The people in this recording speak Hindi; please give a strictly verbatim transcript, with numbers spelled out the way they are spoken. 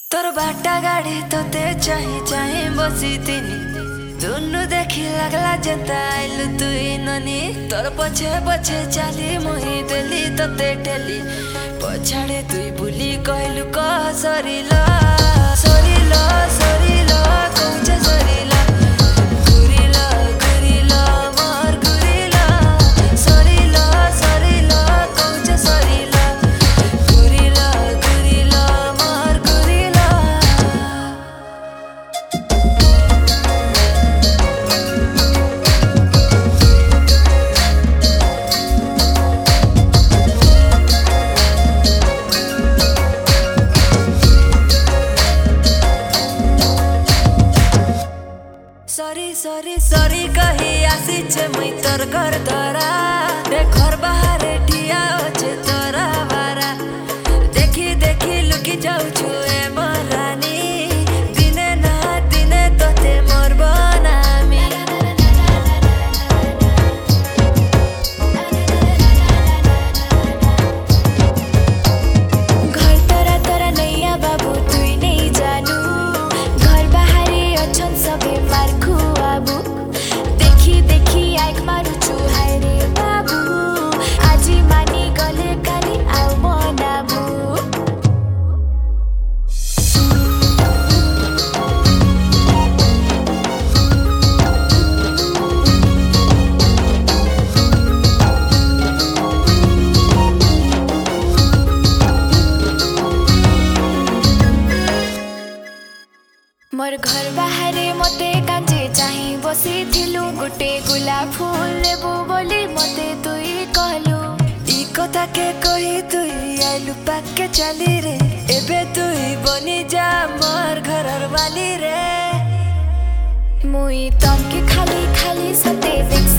तोर बाटा गाड़ी तोते चाही चाही बसी तिनी दुनु देखी लगला जनता आइलु तुई ननी तोर पछे पछे चाली मुही देली तोते ठेली पछाड़े तुई बुली कहलु क सरिला सरिला सरिला कौचे सरिला गुरिला गुरिला मोर गुरिला सरिला सरिला कौचे सरिला गुरिला गुरिला मोर गुरिला। सरी सरी सरी कही आसी छे मुई तोर घर द्वारा रे घर बाहर ठिया होचे तोरा बारा देखी देखी लुकी जाऊ छु ए मरानी दिने ना दिने तोते मोर बनामी घर तोरा तोरा नैया बाबू तुई नहीं जानू घर बाहरी अछन सबे मारखु आबू देखी देखी आइक मारुछु हाय रे बाबू आजी मानी गले काली आउ मनाबू। मोर घर बाहरे मते कांजे चाही बसी थिलु गुटे गुलाब फूल लेबू बोली मते तुई कहलु ई कथा के कही तुई आइलु पाके चली रे एबे तुई बनी जा मोर घरर वाली रे मुई तमके खाली खाली सते देख